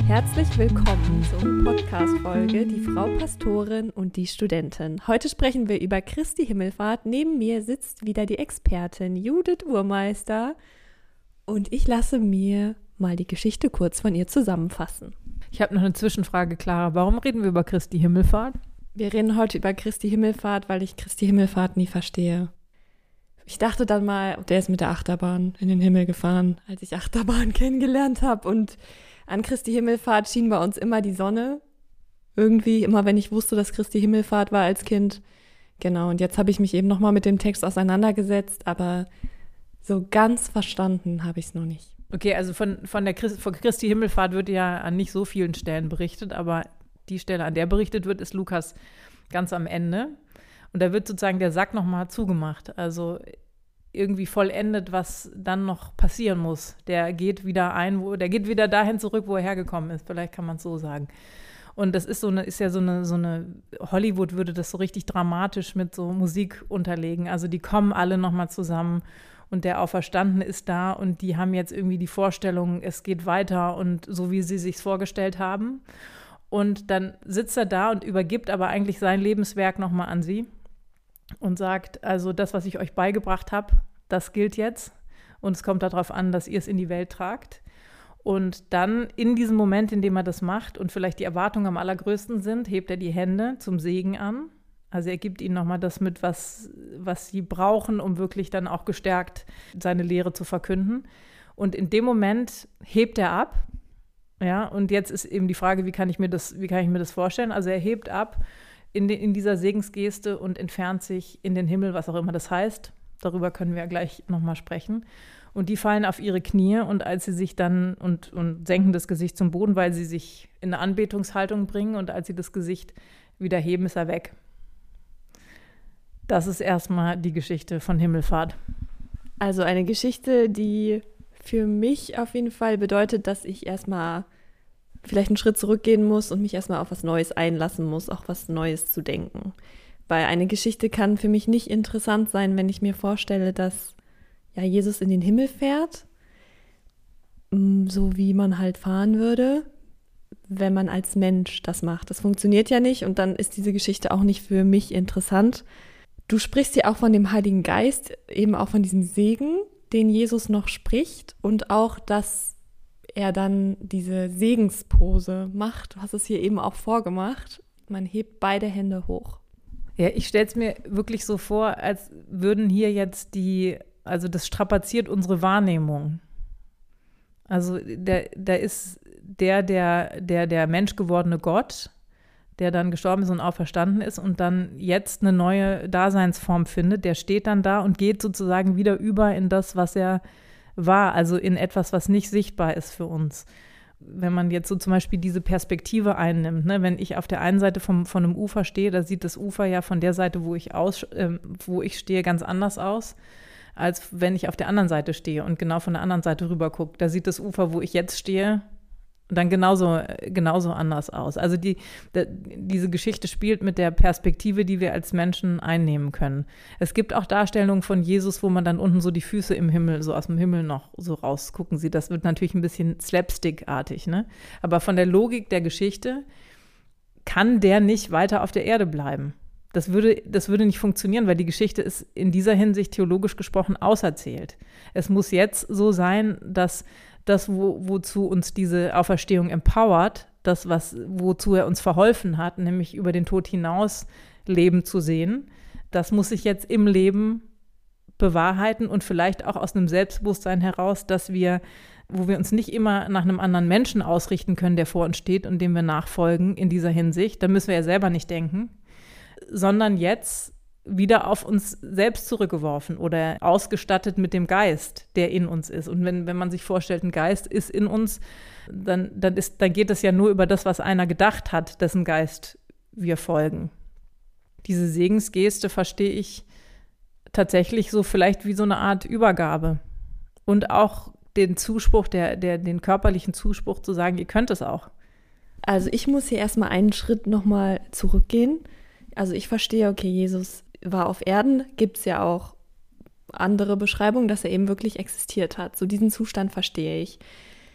Herzlich willkommen zur Podcast-Folge Die Frau Pastorin und die Studentin. Heute sprechen wir über Christi Himmelfahrt. Neben mir sitzt wieder die Expertin Judith Urmeister und ich lasse mir mal die Geschichte kurz von ihr zusammenfassen. Ich habe noch eine Zwischenfrage, Clara. Warum reden wir über Christi Himmelfahrt? Wir reden heute über Christi Himmelfahrt, weil ich Christi Himmelfahrt nie verstehe. Ich dachte dann mal, der ist mit der Achterbahn in den Himmel gefahren, als ich Achterbahn kennengelernt habe. Und an Christi Himmelfahrt schien bei uns immer die Sonne. Irgendwie, immer wenn ich wusste, dass Christi Himmelfahrt war als Kind. Genau, und jetzt habe ich mich eben nochmal mit dem Text auseinandergesetzt, aber so ganz verstanden habe ich es noch nicht. Okay, also von Christi Himmelfahrt wird ja an nicht so vielen Stellen berichtet, aber die Stelle, an der berichtet wird, ist Lukas ganz am Ende. Und da wird sozusagen der Sack nochmal zugemacht, also irgendwie vollendet, was dann noch passieren muss. Der geht wieder dahin zurück, wo er hergekommen ist, vielleicht kann man es so sagen. Und das ist so eine Hollywood würde das so richtig dramatisch mit so Musik unterlegen. Also die kommen alle nochmal zusammen und der Auferstandene ist da und die haben jetzt irgendwie die Vorstellung, es geht weiter und so, wie sie sich's vorgestellt haben. Und dann sitzt er da und übergibt aber eigentlich sein Lebenswerk nochmal an sie und sagt, also das, was ich euch beigebracht habe, das gilt jetzt und es kommt darauf an, dass ihr es in die Welt tragt. Und dann in diesem Moment, in dem er das macht und vielleicht die Erwartungen am allergrößten sind, hebt er die Hände zum Segen an. Also er gibt ihnen nochmal das mit, was sie brauchen, um wirklich dann auch gestärkt seine Lehre zu verkünden. Und in dem Moment hebt er ab. Ja, und jetzt ist eben die Frage, wie kann ich mir das vorstellen? Also er hebt ab in dieser Segensgeste und entfernt sich in den Himmel, was auch immer das heißt. Darüber können wir ja gleich nochmal sprechen. Und die fallen auf ihre Knie und als sie sich dann und senken das Gesicht zum Boden, weil sie sich in eine Anbetungshaltung bringen und als sie das Gesicht wieder heben, ist er weg. Das ist erstmal die Geschichte von Himmelfahrt. Also eine Geschichte, die für mich auf jeden Fall bedeutet, dass ich erstmal vielleicht einen Schritt zurückgehen muss und mich erstmal auf was Neues einlassen muss, auch was Neues zu denken. Weil eine Geschichte kann für mich nicht interessant sein, wenn ich mir vorstelle, dass ja Jesus in den Himmel fährt, so wie man halt fahren würde, wenn man als Mensch das macht. Das funktioniert ja nicht und dann ist diese Geschichte auch nicht für mich interessant. Du sprichst ja auch von dem Heiligen Geist, eben auch von diesem Segen, den Jesus noch spricht und auch, dass er dann diese Segenspose macht. Du hast es hier eben auch vorgemacht. Man hebt beide Hände hoch. Ja, ich stelle es mir wirklich so vor, als würden hier jetzt also das strapaziert unsere Wahrnehmung. Also da ist der menschgewordene Gott, der dann gestorben ist und auferstanden ist und dann jetzt eine neue Daseinsform findet, der steht dann da und geht sozusagen wieder über in das, was er war, also in etwas, was nicht sichtbar ist für uns. Wenn man jetzt so zum Beispiel diese Perspektive einnimmt, ne, wenn ich auf der einen Seite von einem Ufer stehe, da sieht das Ufer ja von der Seite, wo ich stehe, ganz anders aus, als wenn ich auf der anderen Seite stehe und genau von der anderen Seite rüber gucke. Da sieht das Ufer, wo ich jetzt stehe, dann genauso anders aus. Also diese Geschichte spielt mit der Perspektive, die wir als Menschen einnehmen können. Es gibt auch Darstellungen von Jesus, wo man dann unten so die Füße im Himmel, so aus dem Himmel noch so rausgucken sieht. Das wird natürlich ein bisschen slapstick-artig, ne? Aber von der Logik der Geschichte kann der nicht weiter auf der Erde bleiben. Das würde nicht funktionieren, weil die Geschichte ist in dieser Hinsicht theologisch gesprochen auserzählt. Es muss jetzt so sein, dass das, wozu uns diese Auferstehung empowert, wozu er uns verholfen hat, nämlich über den Tod hinaus Leben zu sehen, das muss sich jetzt im Leben bewahrheiten und vielleicht auch aus einem Selbstbewusstsein heraus, wo wir uns nicht immer nach einem anderen Menschen ausrichten können, der vor uns steht und dem wir nachfolgen in dieser Hinsicht, da müssen wir ja selber nicht denken, sondern jetzt wieder auf uns selbst zurückgeworfen oder ausgestattet mit dem Geist, der in uns ist. Und wenn man sich vorstellt, ein Geist ist in uns, dann geht es ja nur über das, was einer gedacht hat, dessen Geist wir folgen. Diese Segensgeste verstehe ich tatsächlich so vielleicht wie so eine Art Übergabe. Und auch den Zuspruch, den körperlichen Zuspruch zu sagen, ihr könnt es auch. Also ich muss hier erstmal einen Schritt nochmal zurückgehen. Also ich verstehe, okay, Jesus war auf Erden, gibt es ja auch andere Beschreibungen, dass er eben wirklich existiert hat. So diesen Zustand verstehe ich.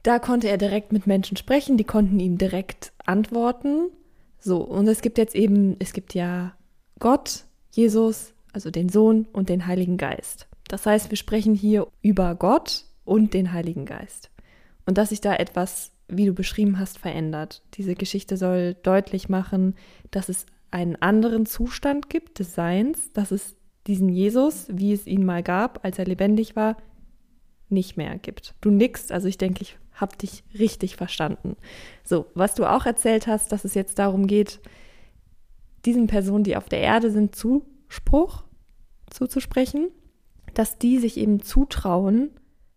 Da konnte er direkt mit Menschen sprechen, die konnten ihm direkt antworten. So, und es gibt ja Gott, Jesus, also den Sohn und den Heiligen Geist. Das heißt, wir sprechen hier über Gott und den Heiligen Geist. Und dass sich da etwas, wie du beschrieben hast, verändert. Diese Geschichte soll deutlich machen, dass es einen anderen Zustand gibt des Seins, dass es diesen Jesus, wie es ihn mal gab, als er lebendig war, nicht mehr gibt. Du nickst, also ich denke, ich habe dich richtig verstanden. So, was du auch erzählt hast, dass es jetzt darum geht, diesen Personen, die auf der Erde sind, Zuspruch zuzusprechen, dass die sich eben zutrauen,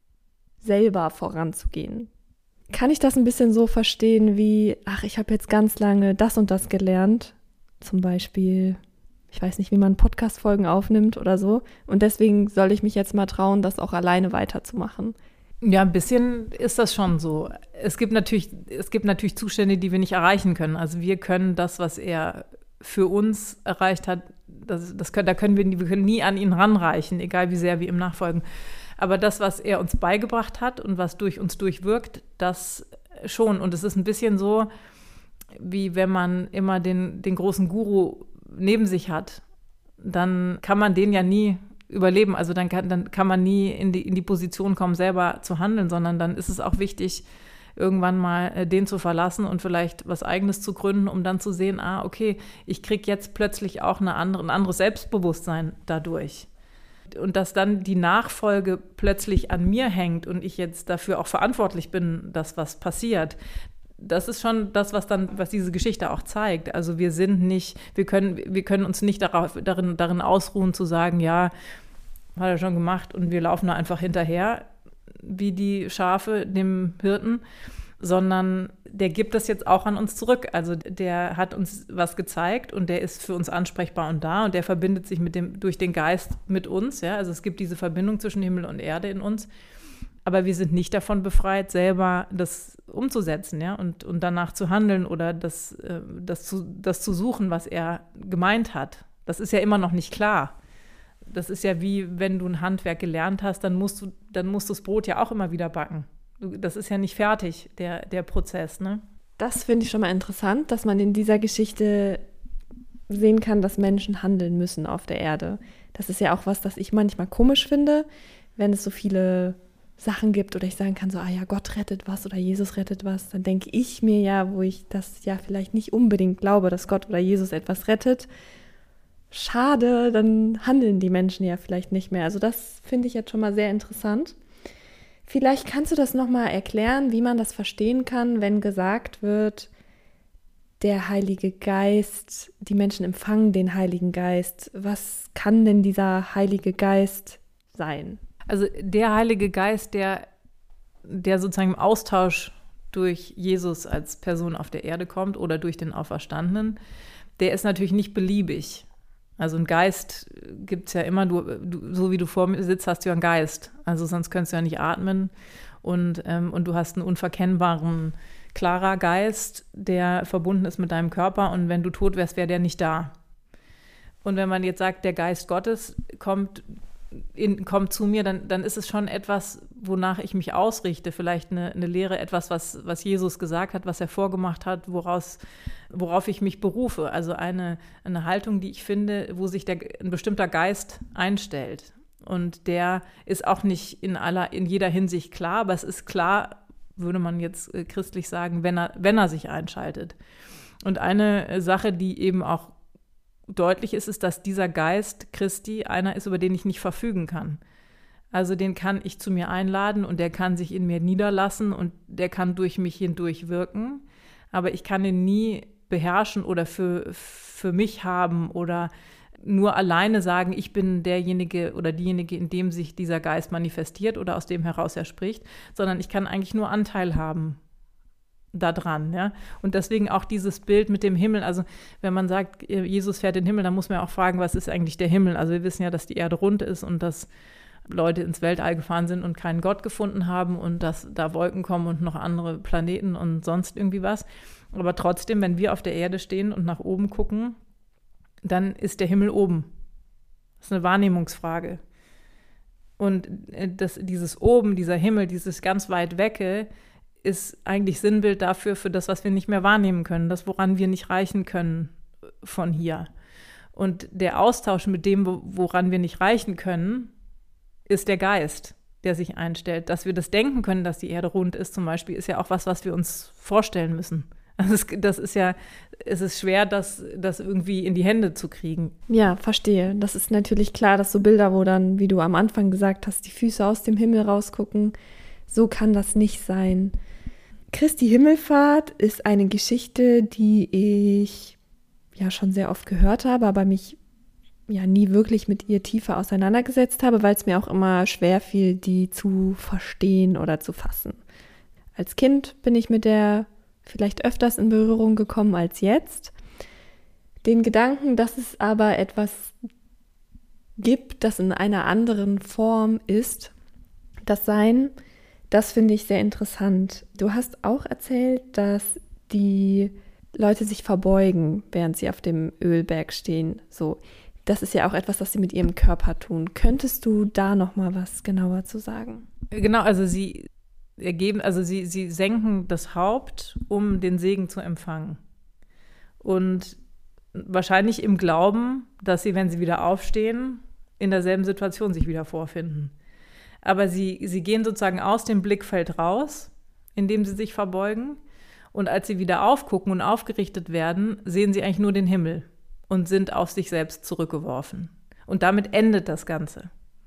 selber voranzugehen. Kann ich das ein bisschen so verstehen wie, ich habe jetzt ganz lange das und das gelernt, zum Beispiel, ich weiß nicht, wie man Podcast-Folgen aufnimmt oder so, und deswegen soll ich mich jetzt mal trauen, das auch alleine weiterzumachen. Ja, ein bisschen ist das schon so. Es gibt natürlich Zustände, die wir nicht erreichen können. Also wir können das, was er für uns erreicht hat, wir können nie an ihn ranreichen, egal wie sehr wir ihm nachfolgen. Aber das, was er uns beigebracht hat und was durch uns durchwirkt, das schon. Und es ist ein bisschen so, wie wenn man immer den großen Guru neben sich hat, dann kann man den ja nie überleben. Also dann kann man nie in die Position kommen, selber zu handeln, sondern dann ist es auch wichtig, irgendwann mal den zu verlassen und vielleicht was Eigenes zu gründen, um dann zu sehen, okay, ich kriege jetzt plötzlich auch ein anderes Selbstbewusstsein dadurch. Und dass dann die Nachfolge plötzlich an mir hängt und ich jetzt dafür auch verantwortlich bin, dass was passiert. Das ist schon das, was diese Geschichte auch zeigt. Also wir können uns nicht darin ausruhen, zu sagen, ja, hat er schon gemacht und wir laufen da einfach hinterher, wie die Schafe dem Hirten, sondern der gibt das jetzt auch an uns zurück. Also der hat uns was gezeigt und der ist für uns ansprechbar und da und der verbindet sich durch den Geist mit uns. Ja? Also es gibt diese Verbindung zwischen Himmel und Erde in uns. Aber wir sind nicht davon befreit, selber das umzusetzen, ja, und danach zu handeln oder das zu suchen, was er gemeint hat. Das ist ja immer noch nicht klar. Das ist ja wie, wenn du ein Handwerk gelernt hast, dann musst du das Brot ja auch immer wieder backen. Das ist ja nicht fertig, der Prozess, ne? Das finde ich schon mal interessant, dass man in dieser Geschichte sehen kann, dass Menschen handeln müssen auf der Erde. Das ist ja auch was, das ich manchmal komisch finde, wenn es so viele Sachen gibt oder ich sagen kann so, ja, Gott rettet was oder Jesus rettet was, dann denke ich mir ja, wo ich das ja vielleicht nicht unbedingt glaube, dass Gott oder Jesus etwas rettet, schade, dann handeln die Menschen ja vielleicht nicht mehr. Also das finde ich jetzt schon mal sehr interessant. Vielleicht kannst du das nochmal erklären, wie man das verstehen kann, wenn gesagt wird, der Heilige Geist, die Menschen empfangen den Heiligen Geist. Was kann denn dieser Heilige Geist sein? Also der Heilige Geist, der sozusagen im Austausch durch Jesus als Person auf der Erde kommt oder durch den Auferstandenen, der ist natürlich nicht beliebig. Also ein Geist gibt es ja immer, du, so wie du vor mir sitzt, hast du ja einen Geist. Also sonst könntest du ja nicht atmen und du hast einen unverkennbaren, klarer Geist, der verbunden ist mit deinem Körper und wenn du tot wärst, wäre der nicht da. Und wenn man jetzt sagt, der Geist Gottes kommt zu mir, dann ist es schon etwas, wonach ich mich ausrichte, vielleicht eine Lehre, etwas, was Jesus gesagt hat, was er vorgemacht hat, worauf ich mich berufe. Also eine Haltung, die ich finde, wo sich ein bestimmter Geist einstellt. Und der ist auch nicht in jeder Hinsicht klar, aber es ist klar, würde man jetzt christlich sagen, wenn er sich einschaltet. Und eine Sache, die eben auch deutlich ist, dass dieser Geist Christi einer ist, über den ich nicht verfügen kann. Also den kann ich zu mir einladen und der kann sich in mir niederlassen und der kann durch mich hindurch wirken, aber ich kann ihn nie beherrschen oder für mich haben oder nur alleine sagen, ich bin derjenige oder diejenige, in dem sich dieser Geist manifestiert oder aus dem heraus er spricht, sondern ich kann eigentlich nur Anteil haben da dran, ja. Und deswegen auch dieses Bild mit dem Himmel. Also wenn man sagt, Jesus fährt in den Himmel, dann muss man ja auch fragen, was ist eigentlich der Himmel? Also wir wissen ja, dass die Erde rund ist und dass Leute ins Weltall gefahren sind und keinen Gott gefunden haben und dass da Wolken kommen und noch andere Planeten und sonst irgendwie was. Aber trotzdem, wenn wir auf der Erde stehen und nach oben gucken, dann ist der Himmel oben. Das ist eine Wahrnehmungsfrage. Und dieses Oben, dieser Himmel, dieses ganz weit Wecke, ist eigentlich Sinnbild dafür, für das, was wir nicht mehr wahrnehmen können, das, woran wir nicht reichen können von hier. Und der Austausch mit dem, woran wir nicht reichen können, ist der Geist, der sich einstellt. Dass wir das denken können, dass die Erde rund ist zum Beispiel, ist ja auch was wir uns vorstellen müssen. Also es ist schwer, das irgendwie in die Hände zu kriegen. Ja, verstehe. Das ist natürlich klar, dass so Bilder, wo dann, wie du am Anfang gesagt hast, die Füße aus dem Himmel rausgucken, so kann das nicht sein. Christi Himmelfahrt ist eine Geschichte, die ich ja schon sehr oft gehört habe, aber mich ja nie wirklich mit ihr tiefer auseinandergesetzt habe, weil es mir auch immer schwer fiel, die zu verstehen oder zu fassen. Als Kind bin ich mit der vielleicht öfters in Berührung gekommen als jetzt. Den Gedanken, dass es aber etwas gibt, das in einer anderen Form ist, das Sein, das finde ich sehr interessant. Du hast auch erzählt, dass die Leute sich verbeugen, während sie auf dem Ölberg stehen. So, das ist ja auch etwas, was sie mit ihrem Körper tun. Könntest du da noch mal was genauer zu sagen? Genau, also sie senken das Haupt, um den Segen zu empfangen. Und wahrscheinlich im Glauben, dass sie, wenn sie wieder aufstehen, in derselben Situation sich wieder vorfinden. Aber sie gehen sozusagen aus dem Blickfeld raus, indem sie sich verbeugen. Und als sie wieder aufgucken und aufgerichtet werden, sehen sie eigentlich nur den Himmel und sind auf sich selbst zurückgeworfen. Und damit endet das Ganze.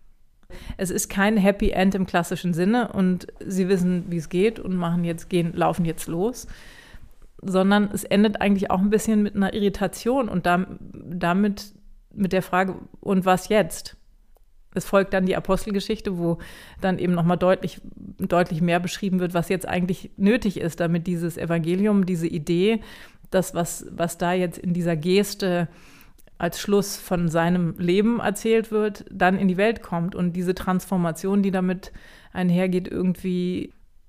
Es ist kein Happy End im klassischen Sinne und sie wissen, wie es geht und laufen jetzt los, sondern es endet eigentlich auch ein bisschen mit einer Irritation und damit mit der Frage, und was jetzt? Es folgt dann die Apostelgeschichte, wo dann eben nochmal deutlich mehr beschrieben wird, was jetzt eigentlich nötig ist, damit dieses Evangelium, diese Idee, das, was da jetzt in dieser Geste als Schluss von seinem Leben erzählt wird, dann in die Welt kommt und diese Transformation, die damit einhergeht, irgendwie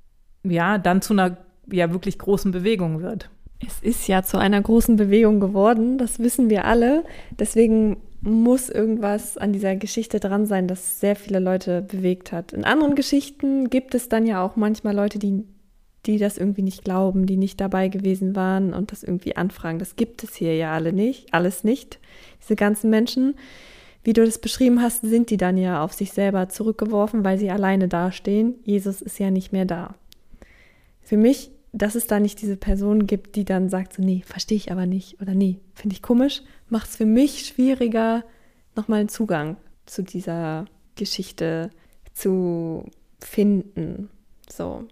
ja dann zu einer ja wirklich großen Bewegung wird. Es ist ja zu einer großen Bewegung geworden, das wissen wir alle. Deswegen muss irgendwas an dieser Geschichte dran sein, das sehr viele Leute bewegt hat. In anderen Geschichten gibt es dann ja auch manchmal Leute, die das irgendwie nicht glauben, die nicht dabei gewesen waren und das irgendwie anfragen. Das gibt es hier ja alles nicht. Diese ganzen Menschen, wie du das beschrieben hast, sind die dann ja auf sich selber zurückgeworfen, weil sie alleine dastehen. Jesus ist ja nicht mehr da. Für mich, dass es da nicht diese Person gibt, die dann sagt so, nee, verstehe ich aber nicht oder nee, finde ich komisch, macht es für mich schwieriger, nochmal einen Zugang zu dieser Geschichte zu finden. So.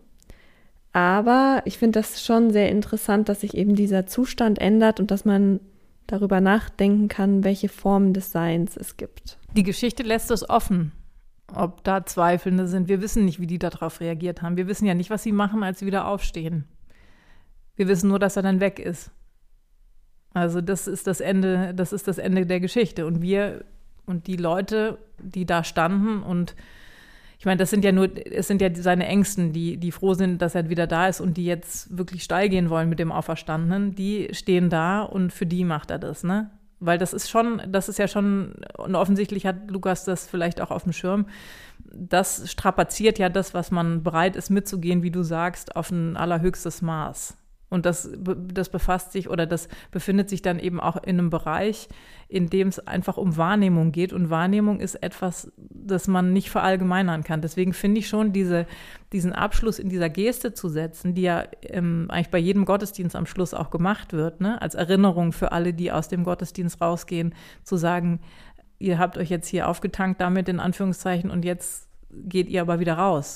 Aber ich finde das schon sehr interessant, dass sich eben dieser Zustand ändert und dass man darüber nachdenken kann, welche Formen des Seins es gibt. Die Geschichte lässt es offen, ob da Zweifelnde sind. Wir wissen nicht, wie die darauf reagiert haben. Wir wissen ja nicht, was sie machen, als sie wieder aufstehen. Wir wissen nur, dass er dann weg ist. Also das ist das Ende der Geschichte. Und wir und die Leute, die da standen und ich meine, es sind ja seine Ängsten, die froh sind, dass er wieder da ist und die jetzt wirklich steil gehen wollen mit dem Auferstandenen, die stehen da und für die macht er das, ne? Weil das ist ja schon, und offensichtlich hat Lukas das vielleicht auch auf dem Schirm, das strapaziert ja das, was man bereit ist mitzugehen, wie du sagst, auf ein allerhöchstes Maß. Und das befasst sich oder das befindet sich dann eben auch in einem Bereich, in dem es einfach um Wahrnehmung geht. Und Wahrnehmung ist etwas, das man nicht verallgemeinern kann. Deswegen finde ich schon, diesen Abschluss in dieser Geste zu setzen, die ja eigentlich bei jedem Gottesdienst am Schluss auch gemacht wird, ne? Als Erinnerung für alle, die aus dem Gottesdienst rausgehen, zu sagen, ihr habt euch jetzt hier aufgetankt damit, in Anführungszeichen, und jetzt geht ihr aber wieder raus.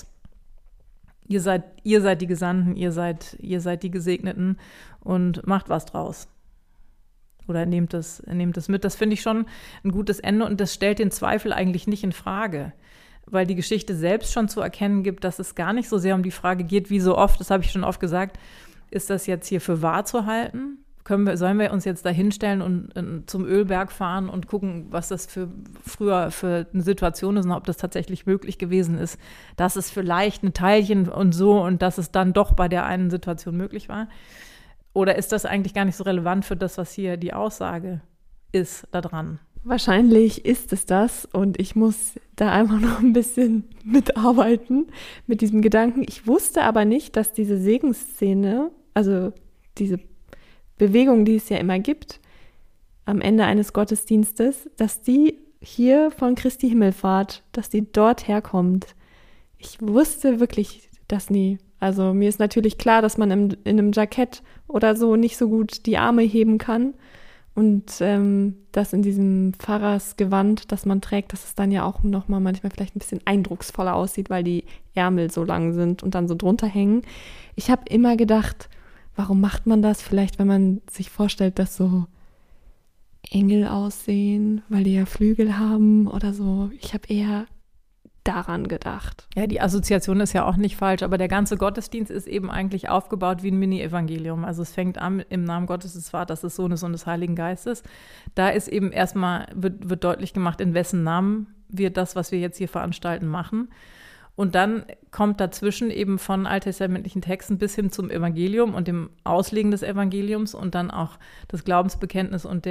Ihr seid die Gesandten, ihr seid die Gesegneten und macht was draus. Oder nehmt es mit. Das finde ich schon ein gutes Ende und das stellt den Zweifel eigentlich nicht in Frage, weil die Geschichte selbst schon zu erkennen gibt, dass es gar nicht so sehr um die Frage geht, wie so oft, das habe ich schon oft gesagt, ist das jetzt hier für wahr zu halten? Sollen wir uns jetzt da hinstellen und zum Ölberg fahren und gucken, was das früher für eine Situation ist und ob das tatsächlich möglich gewesen ist, dass es vielleicht ein Teilchen und so und dass es dann doch bei der einen Situation möglich war? Oder ist das eigentlich gar nicht so relevant für das, was hier die Aussage ist da dran? wahrscheinlich ist es das und ich muss da einfach noch ein bisschen mitarbeiten mit diesem Gedanken. Ich wusste aber nicht, dass diese Segensszene, also diese Bewegung, die es ja immer gibt, am Ende eines Gottesdienstes, dass die hier von Christi Himmelfahrt, dass die dort herkommt. Ich wusste wirklich das nie. Also mir ist natürlich klar, dass man in einem Jackett oder so nicht so gut die Arme heben kann und das in diesem Pfarrersgewand, das man trägt, dass es dann ja auch nochmal manchmal vielleicht ein bisschen eindrucksvoller aussieht, weil die Ärmel so lang sind und dann so drunter hängen. Ich habe immer gedacht, warum macht man das? Vielleicht, wenn man sich vorstellt, dass so Engel aussehen, weil die ja Flügel haben oder so. Ich habe eher daran gedacht. Ja, die Assoziation ist ja auch nicht falsch, aber der ganze Gottesdienst ist eben eigentlich aufgebaut wie ein Mini-Evangelium. Also es fängt an im Namen Gottes, des Vaters, des Sohnes und des Heiligen Geistes. Da ist eben erstmal, wird deutlich gemacht, in wessen Namen wir das, was wir jetzt hier veranstalten, machen. Und dann kommt dazwischen eben von alttestamentlichen Texten bis hin zum Evangelium und dem Auslegen des Evangeliums und dann auch das Glaubensbekenntnis und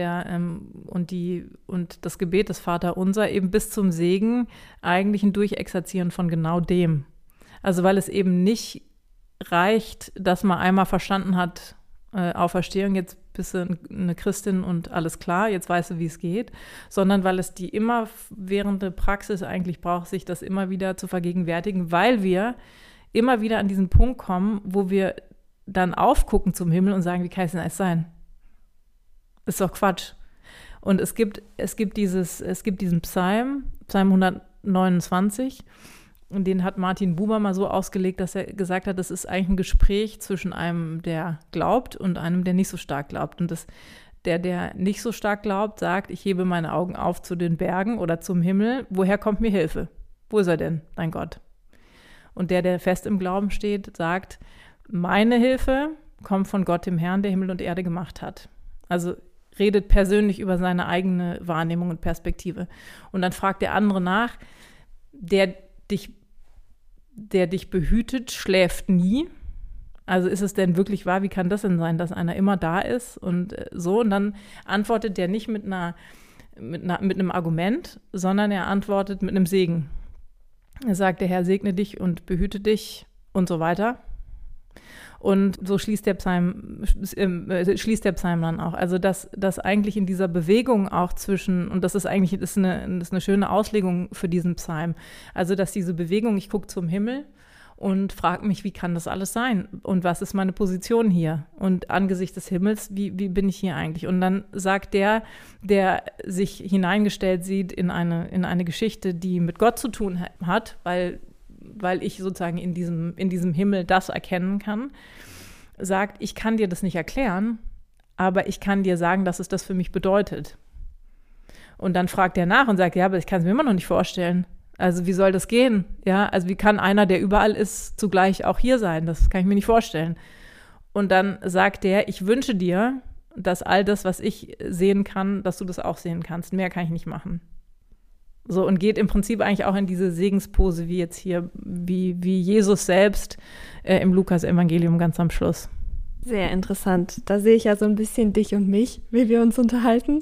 das Gebet des Vaterunser eben bis zum Segen eigentlich ein Durchexerzieren von genau dem. Also weil es eben nicht reicht, dass man einmal verstanden hat, Auferstehung, jetzt bist du eine Christin und alles klar, jetzt weißt du, wie es geht, sondern weil es die immerwährende Praxis eigentlich braucht, sich das immer wieder zu vergegenwärtigen, weil wir immer wieder an diesen Punkt kommen, wo wir dann aufgucken zum Himmel und sagen, wie kann es denn alles sein? Ist doch Quatsch. Und es gibt diesen Psalm 129, und den hat Martin Buber mal so ausgelegt, dass er gesagt hat, das ist eigentlich ein Gespräch zwischen einem, der glaubt und einem, der nicht so stark glaubt. Und der nicht so stark glaubt, sagt, ich hebe meine Augen auf zu den Bergen oder zum Himmel. Woher kommt mir Hilfe? Wo ist er denn, dein Gott? Und der fest im Glauben steht, sagt, meine Hilfe kommt von Gott, dem Herrn, der Himmel und Erde gemacht hat. Also redet persönlich über seine eigene Wahrnehmung und Perspektive. Und dann fragt der andere nach, der dich behütet, schläft nie. Also ist es denn wirklich wahr? Wie kann das denn sein, dass einer immer da ist und so? Und dann antwortet der nicht mit einem Argument, sondern er antwortet mit einem Segen. Er sagt, der Herr segne dich und behüte dich und so weiter. Und so schließt der Psalm dann auch. Also dass eigentlich in dieser Bewegung auch zwischen, und das ist eine schöne Auslegung für diesen Psalm, also dass diese Bewegung, ich gucke zum Himmel und frage mich, wie kann das alles sein? Und was ist meine Position hier? Und angesichts des Himmels, wie bin ich hier eigentlich? Und dann sagt der sich hineingestellt sieht in eine Geschichte, die mit Gott zu tun hat, weil ich sozusagen in diesem Himmel das erkennen kann, sagt, ich kann dir das nicht erklären, aber ich kann dir sagen, dass es das für mich bedeutet. Und dann fragt er nach und sagt, ja, aber ich kann es mir immer noch nicht vorstellen. Also wie soll das gehen? Ja, also wie kann einer, der überall ist, zugleich auch hier sein? Das kann ich mir nicht vorstellen. Und dann sagt er, ich wünsche dir, dass all das, was ich sehen kann, dass du das auch sehen kannst. Mehr kann ich nicht machen. So, und geht im Prinzip eigentlich auch in diese Segenspose, wie jetzt hier, wie Jesus selbst im Lukas-Evangelium ganz am Schluss. Sehr interessant. Da sehe ich ja so ein bisschen dich und mich, wie wir uns unterhalten.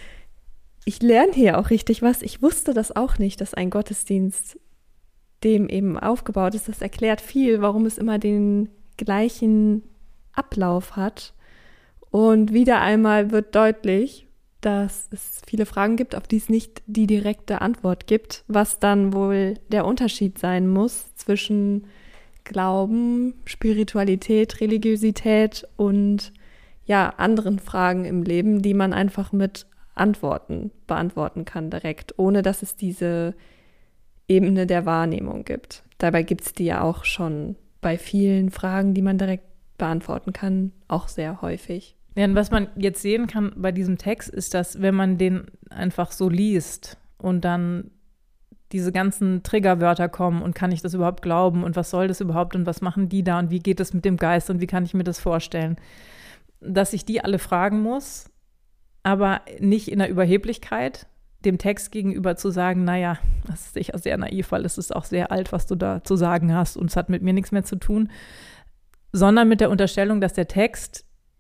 Ich lerne hier auch richtig was. Ich wusste das auch nicht, dass ein Gottesdienst dem eben aufgebaut ist. Das erklärt viel, warum es immer den gleichen Ablauf hat. Und wieder einmal wird deutlich, dass es viele Fragen gibt, auf die es nicht die direkte Antwort gibt, was dann wohl der Unterschied sein muss zwischen Glauben, Spiritualität, Religiosität und ja, anderen Fragen im Leben, die man einfach mit Antworten beantworten kann direkt, ohne dass es diese Ebene der Wahrnehmung gibt. Dabei gibt es die ja auch schon bei vielen Fragen, die man direkt beantworten kann, auch sehr häufig. Ja, und was man jetzt sehen kann bei diesem Text, ist, dass wenn man den einfach so liest und dann diese ganzen Triggerwörter kommen und kann ich das überhaupt glauben und was soll das überhaupt und was machen die da und wie geht es mit dem Geist und wie kann ich mir das vorstellen, dass ich die alle fragen muss, aber nicht in der Überheblichkeit, dem Text gegenüber zu sagen, naja, das ist sicher sehr naiv, weil es ist auch sehr alt, was du da zu sagen hast und es hat mit mir nichts mehr zu tun, sondern mit der Unterstellung, dass der Text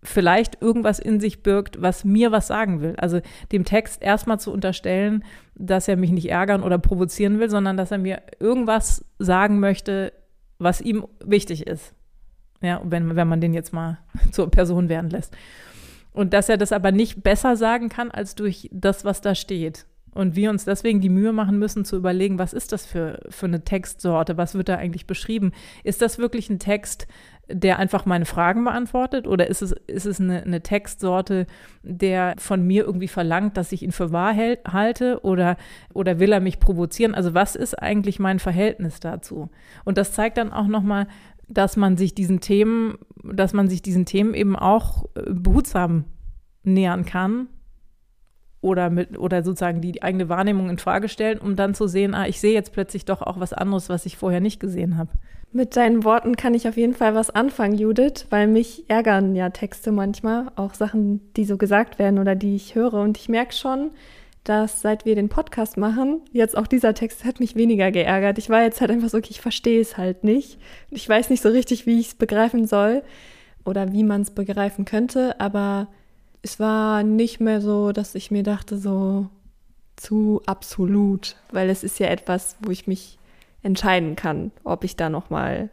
vielleicht irgendwas in sich birgt, was mir was sagen will. Also dem Text erstmal zu unterstellen, dass er mich nicht ärgern oder provozieren will, sondern dass er mir irgendwas sagen möchte, was ihm wichtig ist. Ja, wenn man den jetzt mal zur Person werden lässt. Und dass er das aber nicht besser sagen kann, als durch das, was da steht. Und wir uns deswegen die Mühe machen müssen, zu überlegen, was ist das für eine Textsorte? Was wird da eigentlich beschrieben? Ist das wirklich ein Text, der einfach meine Fragen beantwortet? Oder ist es eine Textsorte, der von mir irgendwie verlangt, dass ich ihn für wahr halte? Oder will er mich provozieren? Also was ist eigentlich mein Verhältnis dazu? Und das zeigt dann auch nochmal, dass man sich diesen Themen eben auch behutsam nähern kann oder sozusagen die eigene Wahrnehmung in Frage stellen, um dann zu sehen, ich sehe jetzt plötzlich doch auch was anderes, was ich vorher nicht gesehen habe. Mit deinen Worten kann ich auf jeden Fall was anfangen, Judith, weil mich ärgern ja Texte manchmal, auch Sachen, die so gesagt werden oder die ich höre. Und ich merke schon, dass seit wir den Podcast machen, jetzt auch dieser Text hat mich weniger geärgert. Ich war jetzt halt einfach so, okay, ich verstehe es halt nicht. Ich weiß nicht so richtig, wie ich es begreifen soll oder wie man es begreifen könnte, aber es war nicht mehr so, dass ich mir dachte, so zu absolut, weil es ist ja etwas, wo ich mich entscheiden kann, ob ich da nochmal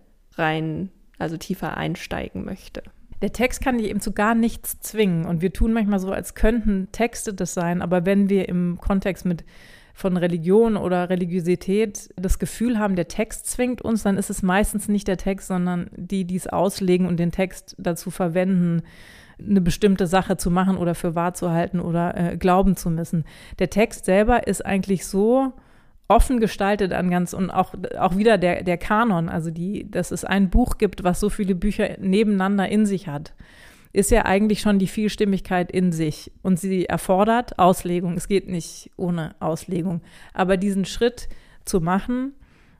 tiefer einsteigen möchte. Der Text kann dich eben zu gar nichts zwingen und wir tun manchmal so, als könnten Texte das sein, aber wenn wir im Kontext von Religion oder Religiosität das Gefühl haben, der Text zwingt uns, dann ist es meistens nicht der Text, sondern die es auslegen und den Text dazu verwenden, eine bestimmte Sache zu machen oder für wahr zu halten oder glauben zu müssen. Der Text selber ist eigentlich so offen gestaltet und auch wieder der Kanon, also dass es ein Buch gibt, was so viele Bücher nebeneinander in sich hat, ist ja eigentlich schon die Vielstimmigkeit in sich und sie erfordert Auslegung. Es geht nicht ohne Auslegung, aber diesen Schritt zu machen,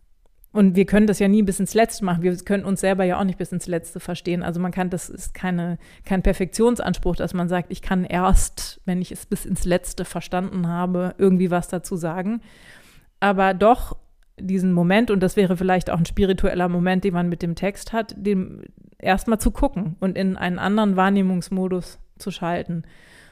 und wir können das ja nie bis ins Letzte machen, wir können uns selber ja auch nicht bis ins Letzte verstehen, also das ist kein Perfektionsanspruch, dass man sagt, ich kann erst, wenn ich es bis ins Letzte verstanden habe, irgendwie was dazu sagen. Aber doch diesen Moment, und das wäre vielleicht auch ein spiritueller Moment, den man mit dem Text hat, dem erstmal zu gucken und in einen anderen Wahrnehmungsmodus zu schalten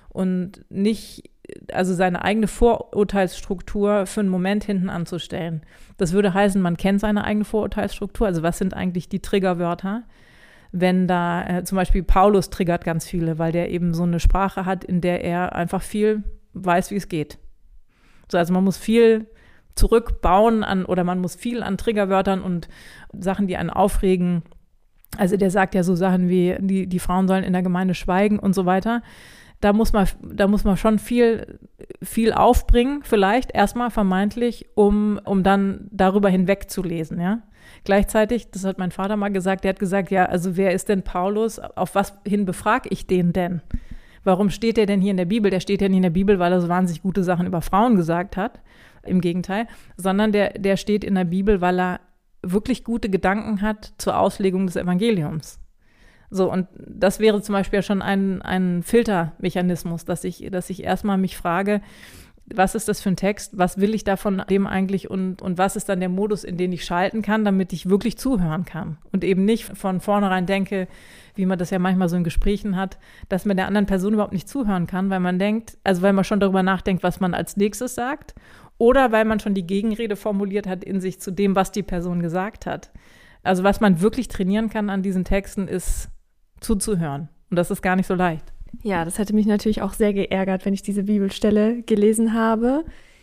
und nicht, also seine eigene Vorurteilsstruktur für einen Moment hinten anzustellen. Das würde heißen, man kennt seine eigene Vorurteilsstruktur, also was sind eigentlich die Triggerwörter? Wenn da zum Beispiel Paulus triggert ganz viele, weil der eben so eine Sprache hat, in der er einfach viel weiß, wie es geht. So, also man muss viel zurückbauen oder man muss viel an Triggerwörtern und Sachen, die einen aufregen. Also der sagt ja so Sachen wie, die Frauen sollen in der Gemeinde schweigen und so weiter. Da muss man schon viel aufbringen, vielleicht erstmal vermeintlich, um dann darüber hinwegzulesen, ja. Gleichzeitig, das hat mein Vater mal gesagt, der hat gesagt, ja, also wer ist denn Paulus? Auf was hin befrage ich den denn? Warum steht der denn hier in der Bibel? Der steht ja nicht in der Bibel, weil er so wahnsinnig gute Sachen über Frauen gesagt hat. Im Gegenteil, sondern der steht in der Bibel, weil er wirklich gute Gedanken hat zur Auslegung des Evangeliums. So, und das wäre zum Beispiel schon ein Filtermechanismus, dass ich erstmal mich frage, was ist das für ein Text, was will ich davon dem eigentlich und was ist dann der Modus, in den ich schalten kann, damit ich wirklich zuhören kann und eben nicht von vornherein denke, wie man das ja manchmal so in Gesprächen hat, dass man der anderen Person überhaupt nicht zuhören kann, weil man schon darüber nachdenkt, was man als nächstes sagt oder weil man schon die Gegenrede formuliert hat in sich zu dem, was die Person gesagt hat. Also was man wirklich trainieren kann an diesen Texten, ist zuzuhören. Und das ist gar nicht so leicht. Ja, das hätte mich natürlich auch sehr geärgert, wenn ich diese Bibelstelle gelesen habe.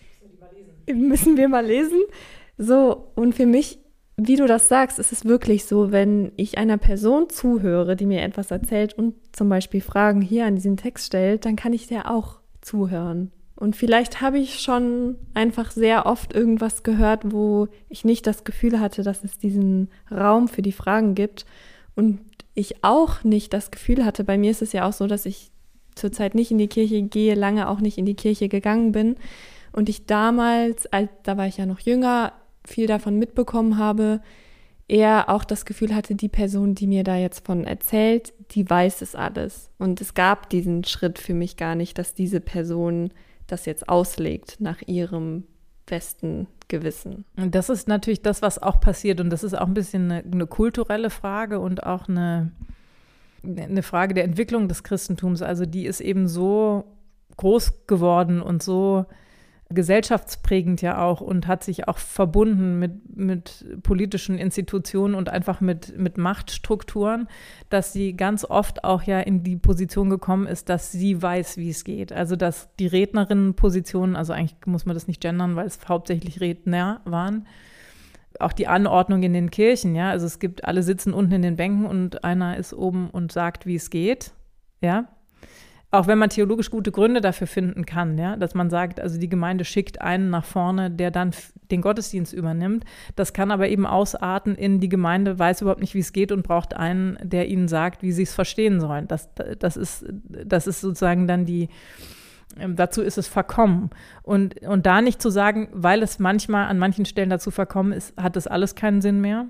Müssen wir mal lesen. So, und für mich, wie du das sagst, ist es wirklich so, wenn ich einer Person zuhöre, die mir etwas erzählt und zum Beispiel Fragen hier an diesen Text stellt, dann kann ich der auch zuhören. Und vielleicht habe ich schon einfach sehr oft irgendwas gehört, wo ich nicht das Gefühl hatte, dass es diesen Raum für die Fragen gibt und ich auch nicht das Gefühl hatte, bei mir ist es ja auch so, dass ich zurzeit nicht in die Kirche gehe, lange auch nicht in die Kirche gegangen bin und ich damals, da war ich ja noch jünger, viel davon mitbekommen habe, eher auch das Gefühl hatte, die Person, die mir da jetzt von erzählt, die weiß es alles. Und es gab diesen Schritt für mich gar nicht, dass diese Person das jetzt auslegt nach ihrem besten Gewissen. Und das ist natürlich das, was auch passiert und das ist auch ein bisschen eine kulturelle Frage und auch eine eine Frage der Entwicklung des Christentums. Also die ist eben so groß geworden und so gesellschaftsprägend ja auch und hat sich auch verbunden mit politischen Institutionen und einfach mit Machtstrukturen, dass sie ganz oft auch ja in die Position gekommen ist, dass sie weiß, wie es geht. Also dass die Rednerinnenpositionen, also eigentlich muss man das nicht gendern, weil es hauptsächlich Redner waren, auch die Anordnung in den Kirchen, ja, also es gibt, alle sitzen unten in den Bänken und einer ist oben und sagt, wie es geht, ja. Auch wenn man theologisch gute Gründe dafür finden kann, ja, dass man sagt, also die Gemeinde schickt einen nach vorne, der dann den Gottesdienst übernimmt. Das kann aber eben ausarten in die Gemeinde weiß überhaupt nicht, wie es geht und braucht einen, der ihnen sagt, wie sie es verstehen sollen. Das ist sozusagen dann dazu ist es verkommen. Und da nicht zu sagen, weil es manchmal an manchen Stellen dazu verkommen ist, hat das alles keinen Sinn mehr,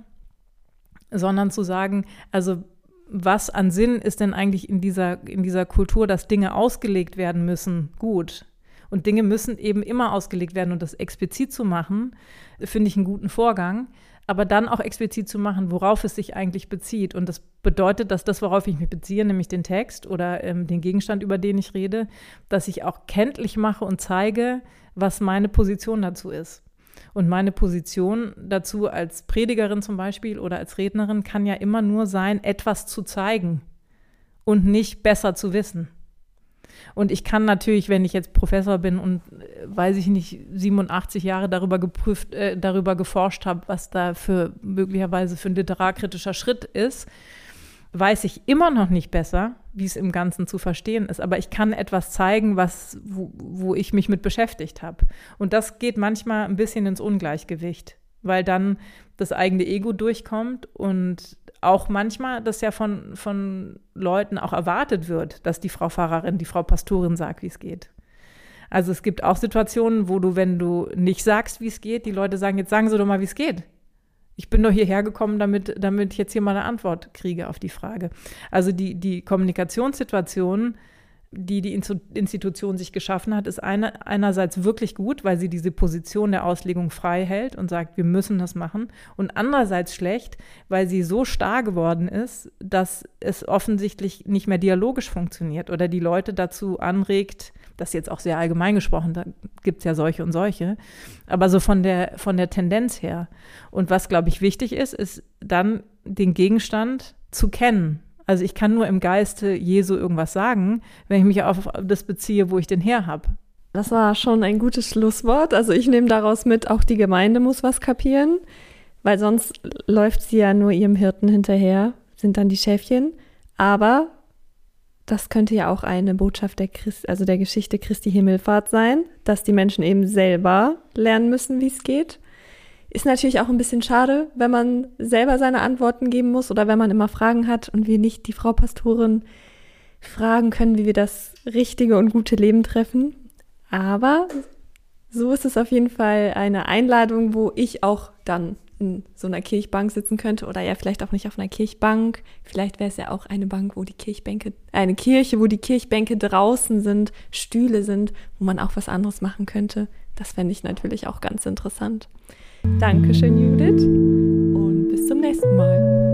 sondern zu sagen, also was an Sinn ist denn eigentlich in dieser Kultur, dass Dinge ausgelegt werden müssen, gut. Und Dinge müssen eben immer ausgelegt werden und das explizit zu machen, finde ich einen guten Vorgang, aber dann auch explizit zu machen, worauf es sich eigentlich bezieht. Und das bedeutet, dass das, worauf ich mich beziehe, nämlich den Text oder den Gegenstand, über den ich rede, dass ich auch kenntlich mache und zeige, was meine Position dazu ist. Und meine Position dazu als Predigerin zum Beispiel oder als Rednerin kann ja immer nur sein, etwas zu zeigen und nicht besser zu wissen. Und ich kann natürlich, wenn ich jetzt Professor bin und, weiß ich nicht, 87 Jahre darüber geforscht habe, was da möglicherweise für ein literarkritischer Schritt ist, weiß ich immer noch nicht besser, wie es im Ganzen zu verstehen ist. Aber ich kann etwas zeigen, wo ich mich mit beschäftigt habe. Und das geht manchmal ein bisschen ins Ungleichgewicht, weil dann das eigene Ego durchkommt und auch manchmal das ja von Leuten auch erwartet wird, dass die Frau Pfarrerin, die Frau Pastorin sagt, wie es geht. Also es gibt auch Situationen, wo wenn du nicht sagst, wie es geht, die Leute sagen, jetzt sagen Sie doch mal, wie es geht. Ich bin doch hierher gekommen, damit ich jetzt hier mal eine Antwort kriege auf die Frage. Also die Kommunikationssituation, die Institution sich geschaffen hat, ist einerseits wirklich gut, weil sie diese Position der Auslegung frei hält und sagt, wir müssen das machen. Und andererseits schlecht, weil sie so starr geworden ist, dass es offensichtlich nicht mehr dialogisch funktioniert oder die Leute dazu anregt, das ist jetzt auch sehr allgemein gesprochen, da gibt es ja solche und solche, aber so von der Tendenz her. Und was, glaube ich, wichtig ist dann den Gegenstand zu kennen. Also ich kann nur im Geiste Jesu irgendwas sagen, wenn ich mich auf das beziehe, wo ich den her habe. Das war schon ein gutes Schlusswort. Also ich nehme daraus mit, auch die Gemeinde muss was kapieren, weil sonst läuft sie ja nur ihrem Hirten hinterher, sind dann die Schäfchen. Aber das könnte ja auch eine Botschaft der Geschichte Christi Himmelfahrt sein, dass die Menschen eben selber lernen müssen, wie es geht. Ist natürlich auch ein bisschen schade, wenn man selber seine Antworten geben muss oder wenn man immer Fragen hat und wir nicht die Frau Pastorin fragen können, wie wir das richtige und gute Leben treffen. Aber so ist es auf jeden Fall eine Einladung, wo ich auch dann in so einer Kirchbank sitzen könnte oder ja vielleicht auch nicht auf einer Kirchbank. Vielleicht wäre es ja auch eine Bank, eine Kirche, wo die Kirchbänke draußen sind, Stühle sind, wo man auch was anderes machen könnte. Das fände ich natürlich auch ganz interessant. Dankeschön, Judith, und bis zum nächsten Mal.